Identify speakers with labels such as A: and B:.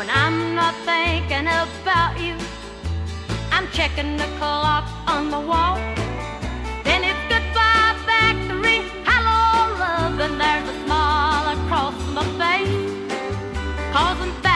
A: I'm not thinking about you. I'm checking the clock on the wall.